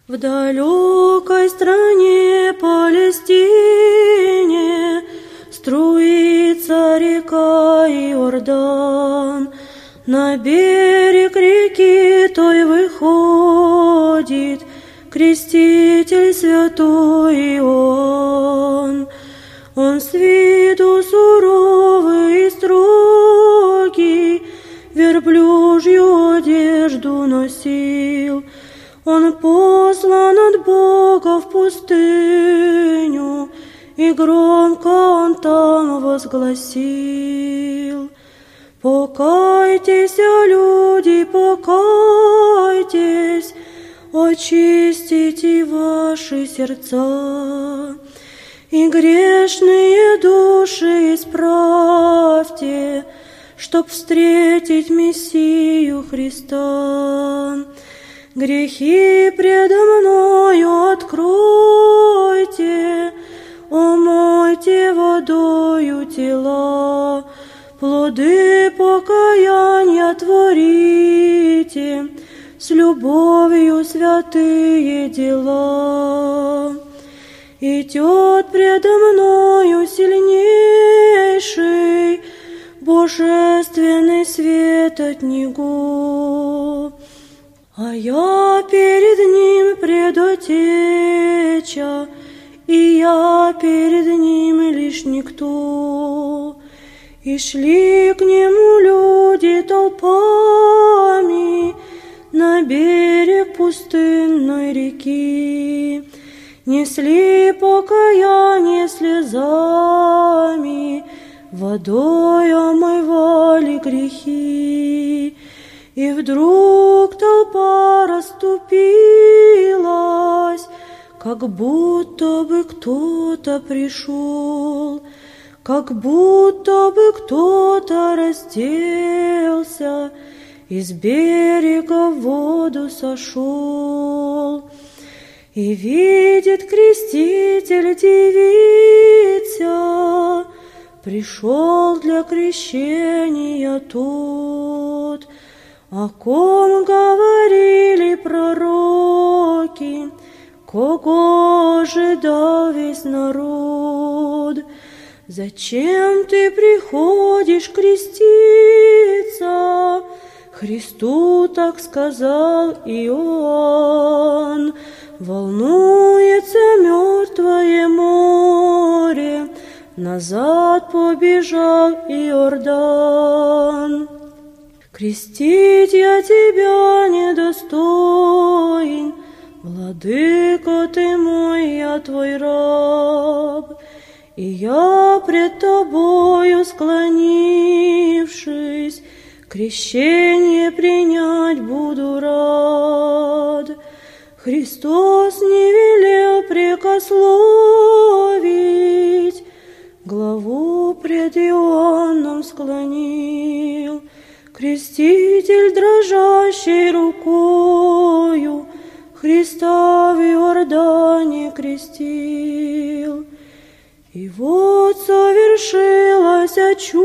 В далекой стране Палестине струится река Иордан. На берег реки той выходит креститель святой Иоанн. Он с виду суровый и строгий, верблюжью одежду носил. Он послан от Бога в пустыню, и громко он там возгласил: «Покайтесь, люди, покайтесь, очистите ваши сердца, и грешные души исправьте, чтоб встретить Мессию Христа. Грехи предо мною откройте, омойте водою тела, плоды покаяния творите, с любовью святые дела. Идет предо мною сильнейший, божественный свет от Него, а я перед Ним предотеча, и я перед Ним лишь никто. И шли к Нему люди толпами на берег пустынной реки, несли покаяние слезами, водой омывали грехи. И вдруг толпа расступилась, как будто бы кто-то пришел, как будто бы кто-то разделся, и с берега в воду сошел. И видит креститель девица, пришел для крещения тот, о ком говорили пророки, кого ожидал весь народ. Зачем ты приходишь креститься? Христу так сказал Иоанн. Волнуется мертвое море, назад побежал Иордан. Крестить я тебя недостоин, Владыко ты мой, я твой раб, и я пред тобою склонившись, крещение принять буду рад. Христос не велел прекословить, главу пред Иоанном склонил. Креститель дрожащей рукою Христа в Иордане крестил. И вот совершилось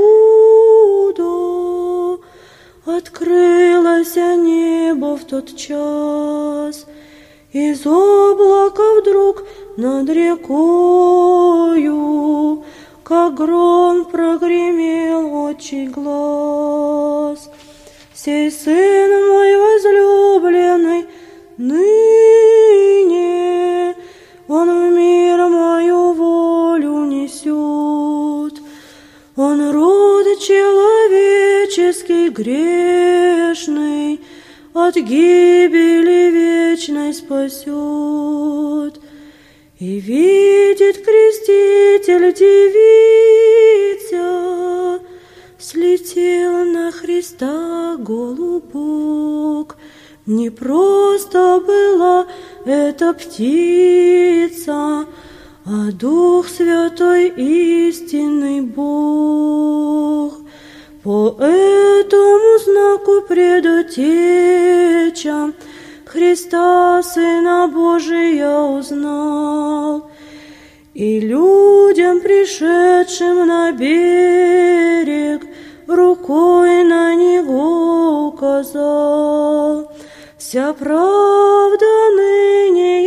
чудо, открылось небо в тот час. Из облака вдруг над рекою, как гром, прогремел отчий глас: «Сей Сын мой возлюбленный, ныне Он в мир мою волю несет. Он род человеческий грешный от гибели вечной спасет». И видит креститель девица, слетел на Христа голубок. Не просто была эта птица, а Дух Святой истинный Бог. По этому знаку предотеча Христа, Сына Божия, узнал, и людям, пришедшим на берег, рукой на Него указал. Вся правда ныне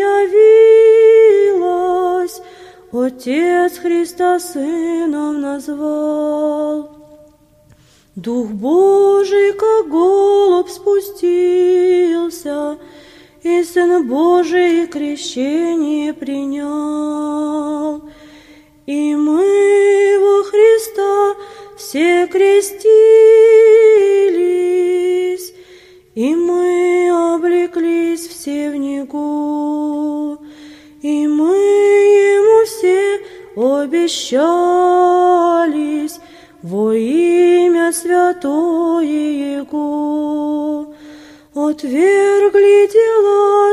Отец Христа Сыном назвал. Дух Божий, как голубь, спустился, и Сын Божий крещение принял. И мы во Христа все крестились, и мы облеклись все в Него, и мы Ему все обещались во имя святое Его. Отвергли дела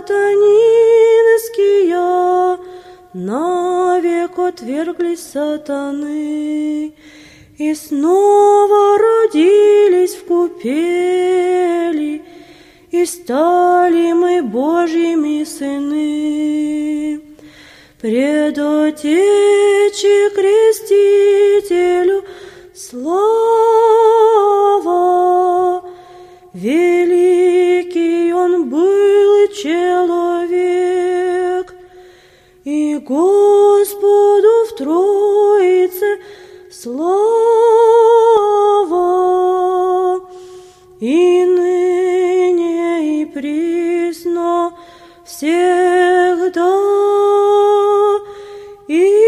сатанинские, навек отверглись сатаны, и снова родились в купели, и стали мы Божьими сыны. Пред Отече Крестителю слава, великий Он был человек, и Господу в Троице слава, и ныне и присно всегда и